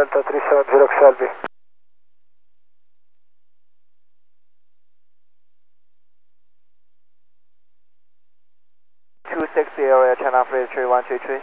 Delta 370 Selby. 260 area, channel 33133.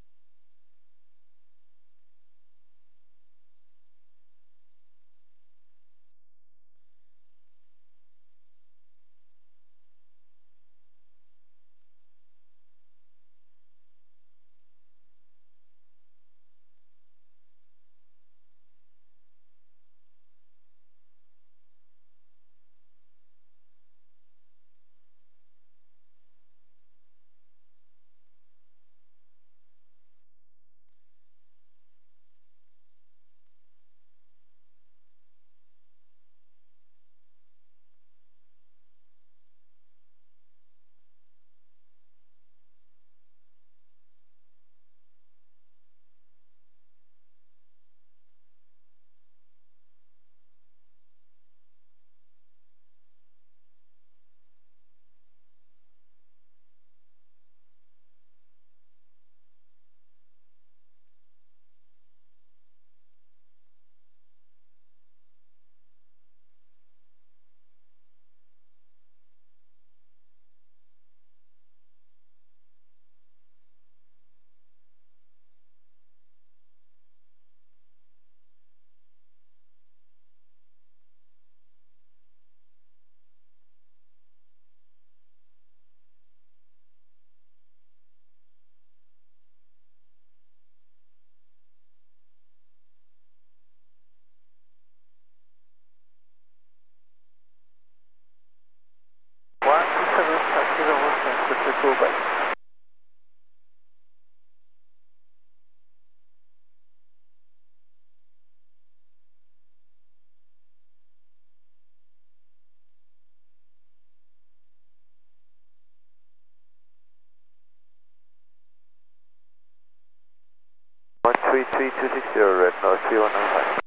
133-260 red, North 3195.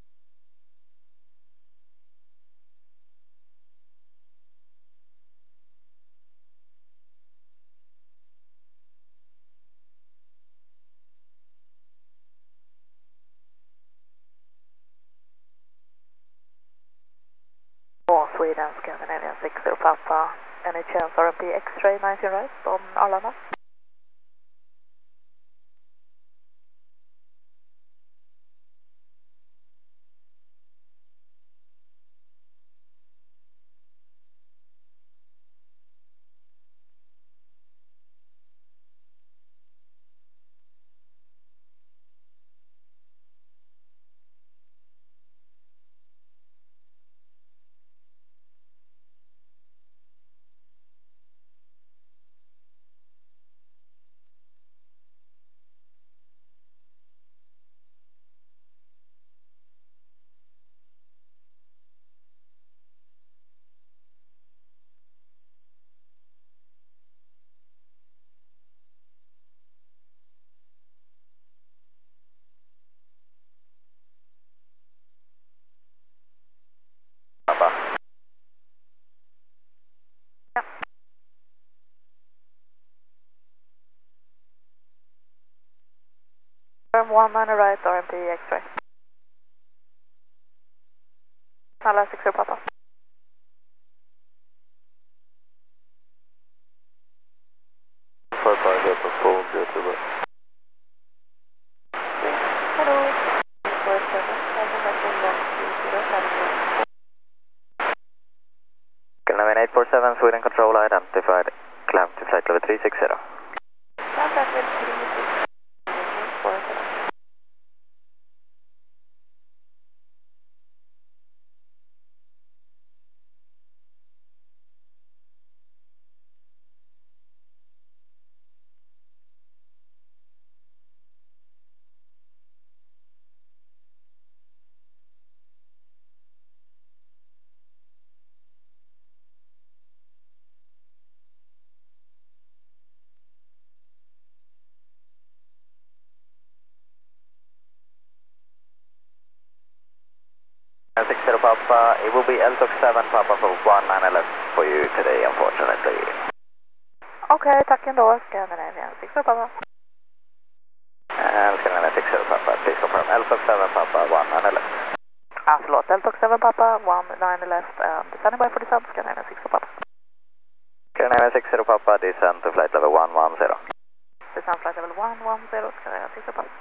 Sweden, Scandinavian 60 Papa. Any chance RMP X-ray 19 right on Arlanda? Firm 19 right, RMP X-ray. Alla 60 Papa. Kelvin 847, Sweden control identified. Climb to flight level 360. Papa, it will be LTOC 7 Papa for 19 left for you today, unfortunately. Okej, tack ändå, Scandinavian 60 Papa. Scandinavian Ryanair 60 Papa, please confirm LTOC 7 Papa, 19 left. Förlåt, LTOC 7 Papa, 19 left, and standing by for descent, Scandinavian 60 Papa. Scandinavian 60 Papa, descent to flight level 110. Descent flight level 110, Scandinavian 60 Papa.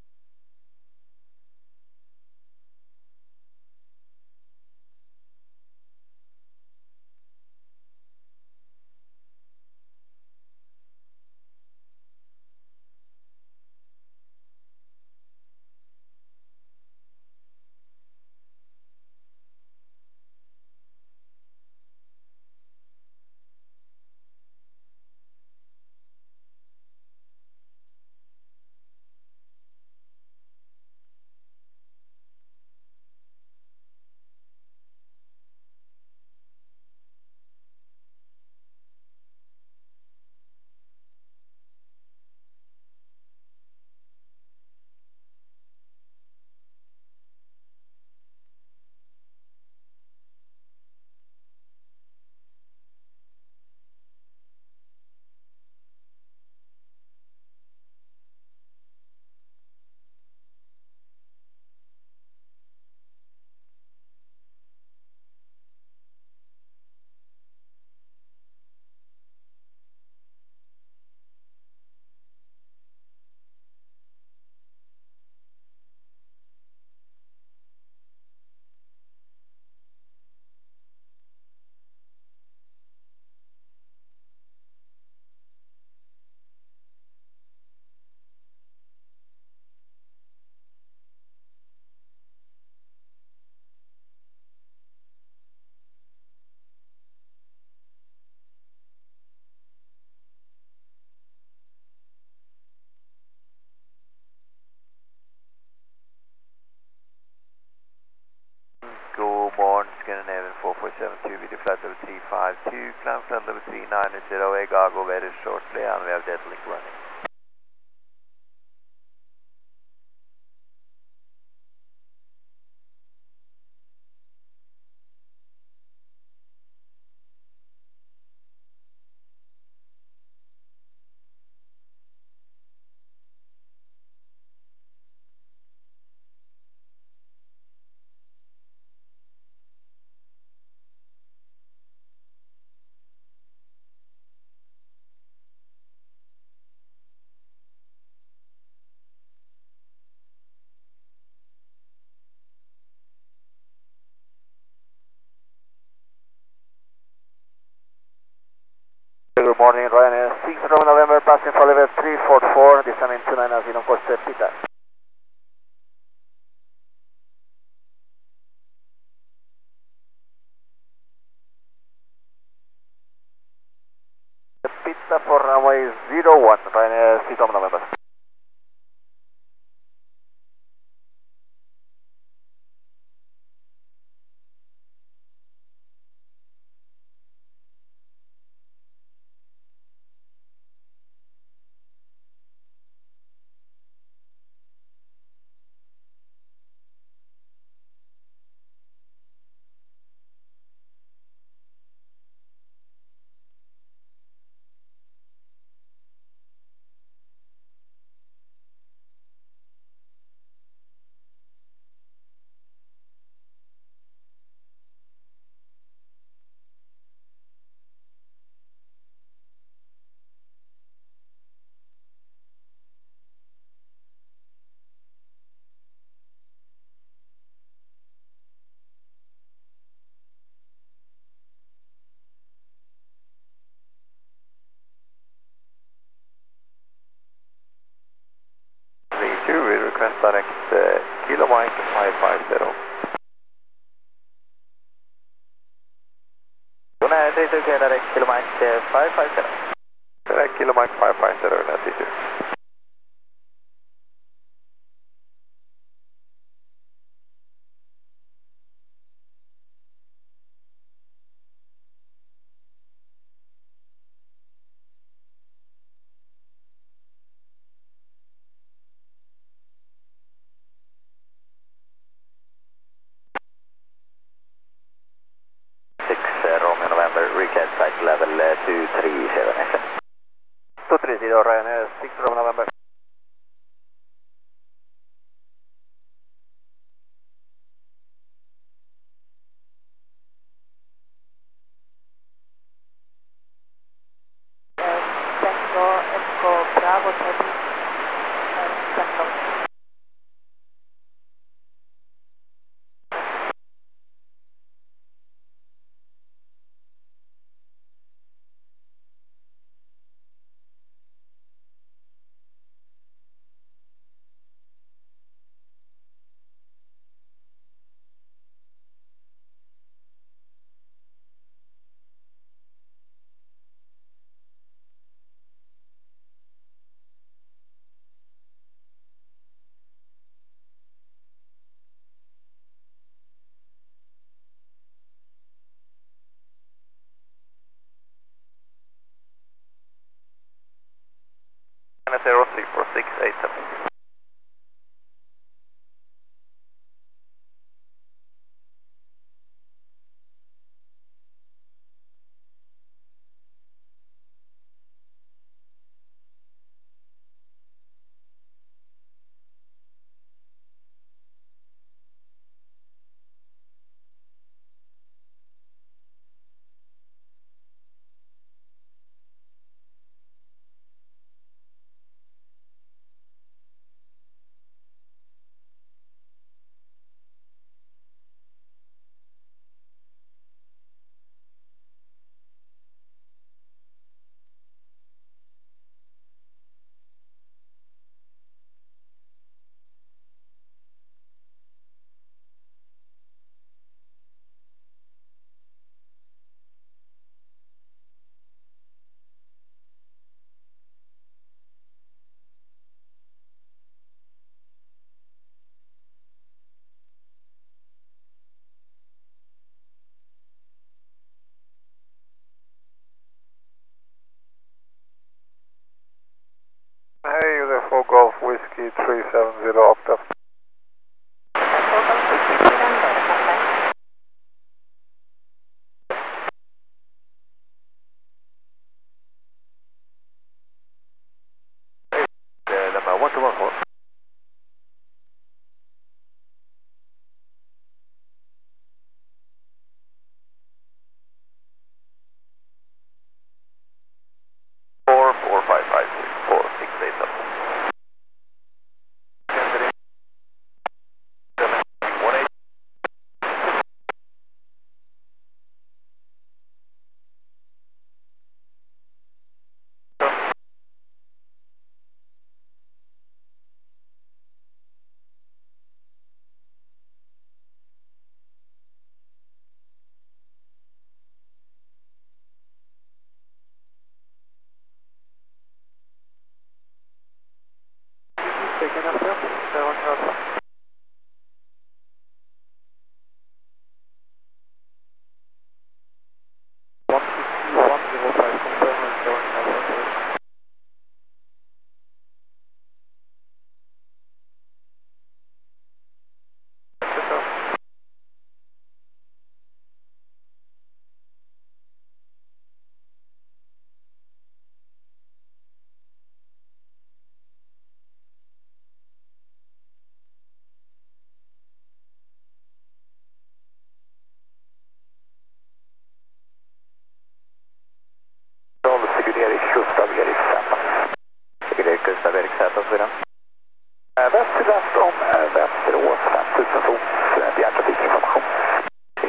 God morgon, Scandinavian 4472 with the flight level 352, climb flight level 390, Egago very shortly, and we have jet link running. Good morning, Ryanair 6 November, passing for level 344, descending 290 on course Pita. Pita for runway 01, Ryanair 6 November. We request direct Kilo Mike 550. Ryanair 32, direct Kilo Mike 550. Direct Kilo Mike 550, Ryanair 32. Romeo November, recast flight level 237. 230, Ryanair 6 Romeo November.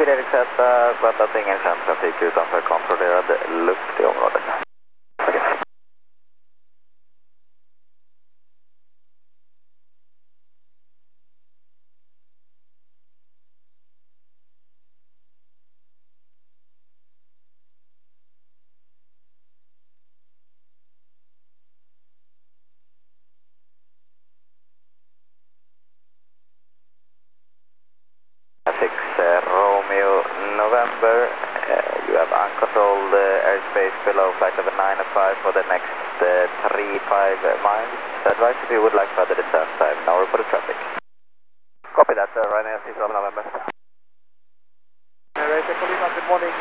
Vid Erik Z, skönt att ingen kärntrafik utanför kontrollerad luft i området. Okej. Romeo November, you have uncontrolled airspace below flight level 9 at 5 for the next 35 miles. Advise if you would like further descent time, now report traffic. Copy that, Ryanair 6 November. Ryanair Colima, good morning.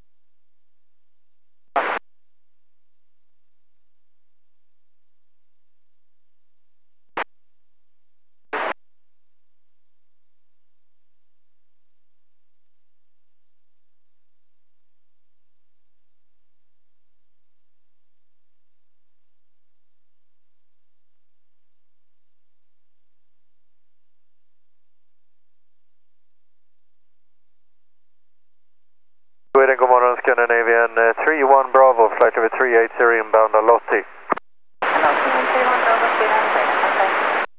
Sweden, good morning, Scandinavian 31 Bravo, flight level 380 inbound on Lottie. Hello, 31 Bravo, Sweden, okay.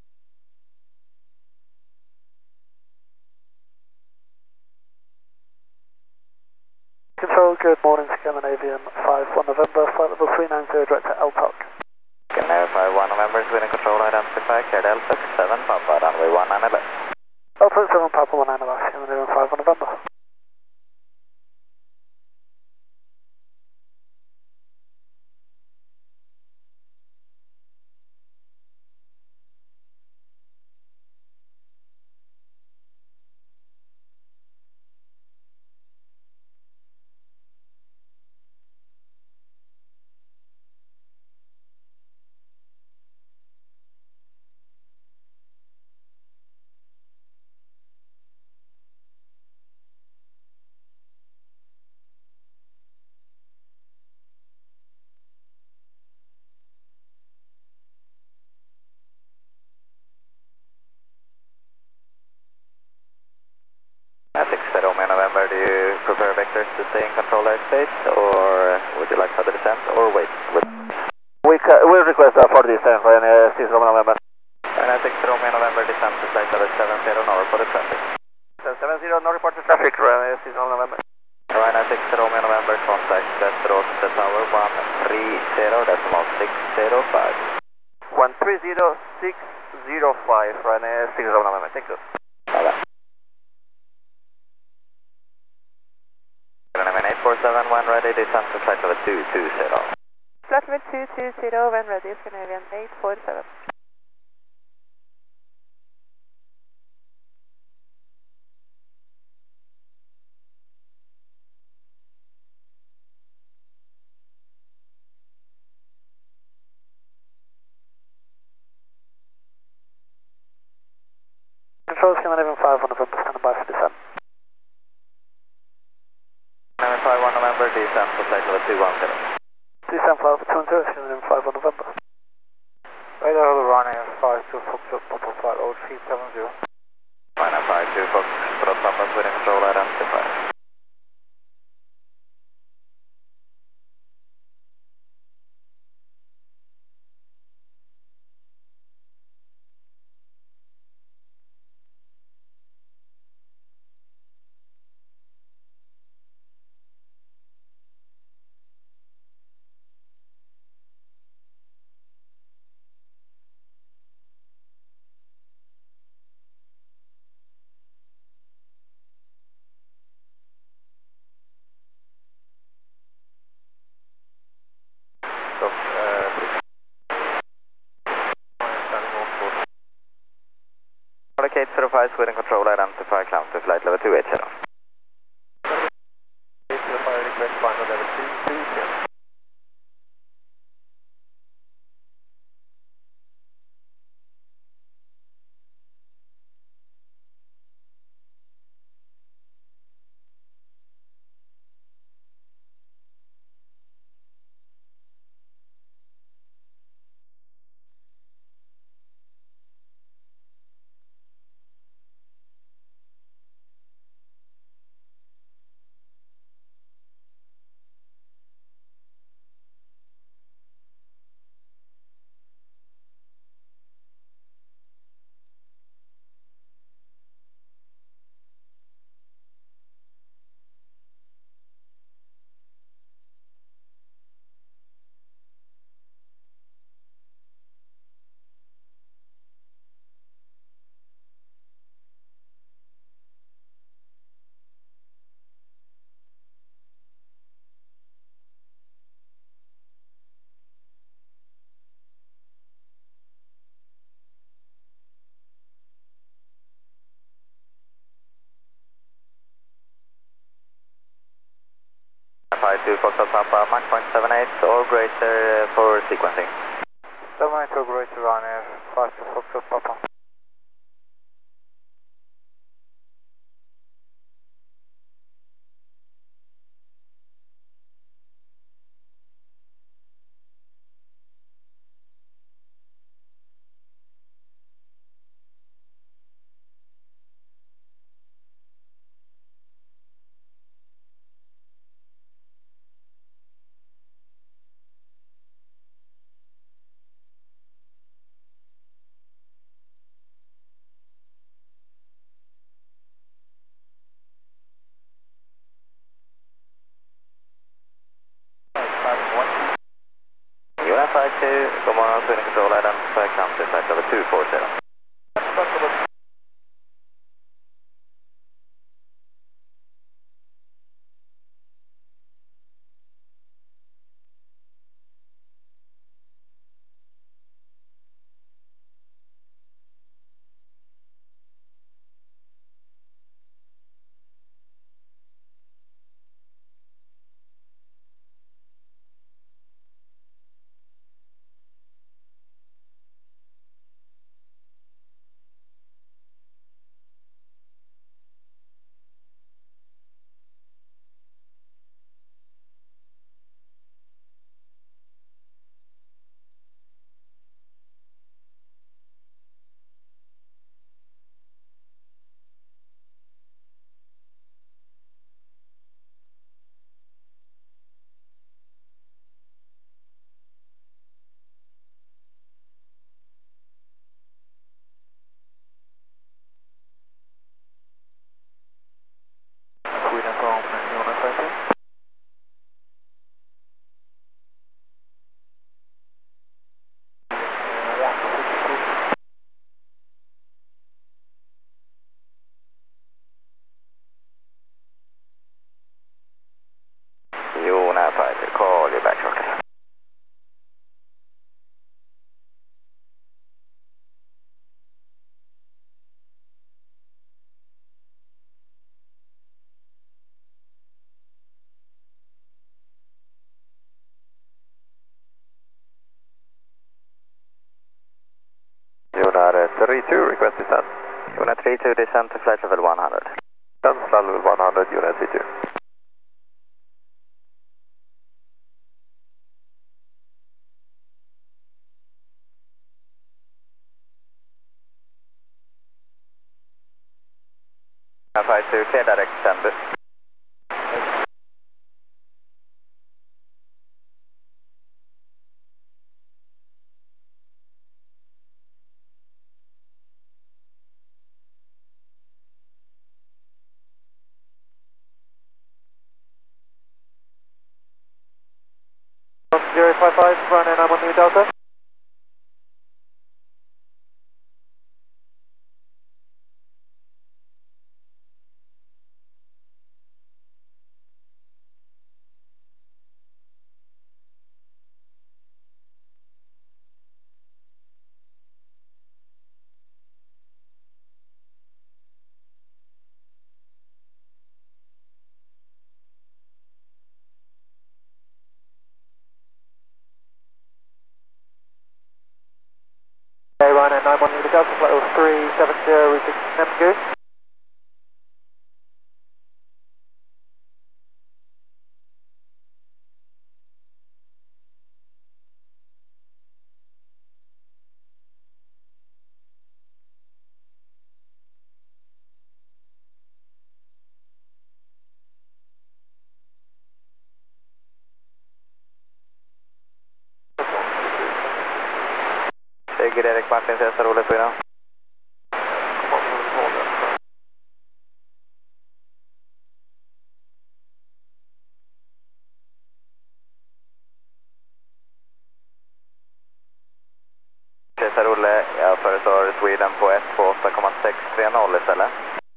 Control, good morning, Scandinavian 51 November, flight level 390 direct to LTOC. Scandinavian 51 November, Sweden control identify, cleared LTOC 7 Papa, runway 19 left. LTOC 7 Papa 19 left, Scandinavian 51 November. Romeo November, do you prefer vectors to stay in control airspace, or would you like further descent, or wait? We request for descent, Ryanair 6 November. Ryanair 6 Romeo November, descent to flight level 70, no report of traffic. 70, no report to traffic, Ryanair 6 November. Ryanair 6 Romeo November, contact Västerås Tower 130.605. 130.605, Ryanair 6 November, thank you. Bye-bye. 847 when ready, descent to flight level 220. Flight level 220 when ready, Scandinavian 847. Control Scandinavian 51 November, standing by for descent. Scandinavian 51 November, descent to flight level 210. Descent flight level 210, Scandinavian 51 November. Radar Ryanair 52 Foxtrot, Papa flight 0370. Ryanair 52 Foxtrot, Papa, Sweden control identify. Kate 05, Sweden control identify, climb to flight level 280. Request final level 220. Foxtrot Papa, Mach 0.78 or greater for sequencing. 78 or greater Ryanair 52 Foxtrot Papa. UNF 52, good morning, Sweden Control, identify counter, flight level 240. Sweden from UNF 52. UNF 52, call you back shortly. UNF 32, request descent. UNF 32, descent to flight level 100. Descent flight level 100, UNF 32. UNF 52, clear direct descent. From 055, Ryanair 91 Delta. Ryanair 91 Delta, flight level 370, reaching Namgu. Bygger Erik Martin, Cesar Olle Sweden. Cesar Olle, jag föreslår Sweden på 128,630 istället.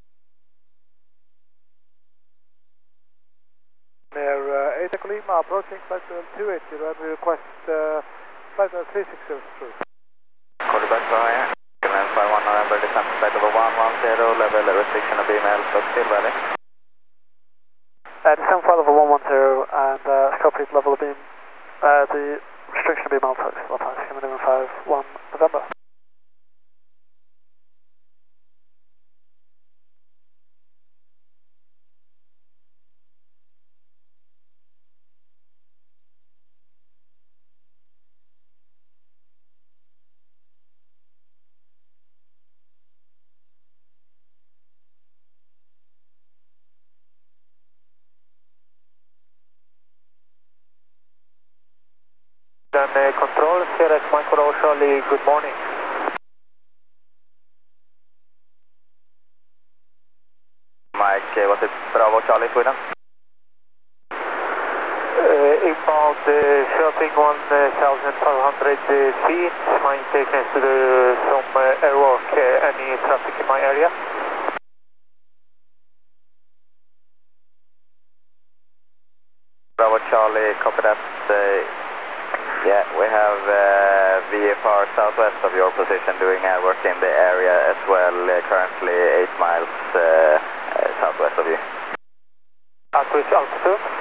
Air 8 Lima approaching flight level 280 and we request flight level 360 through. Call you back for higher. Fly 1 November, descent to flight level 110, level restriction of email, but still valid. Descent flight level 110 and level of beam, the restriction of beam altimeter, coming in 51 November. Control, CRS Mike Bravo Charlie, good morning. Mike, what is Bravo Charlie, Sweden? Inbound Köping 1500 feet, my indications to some airwork, any traffic in my area? Bravo Charlie, copy that. Yeah, we have VFR southwest of your position doing airwork in the area as well, currently 8 miles southwest of you. At which altitude?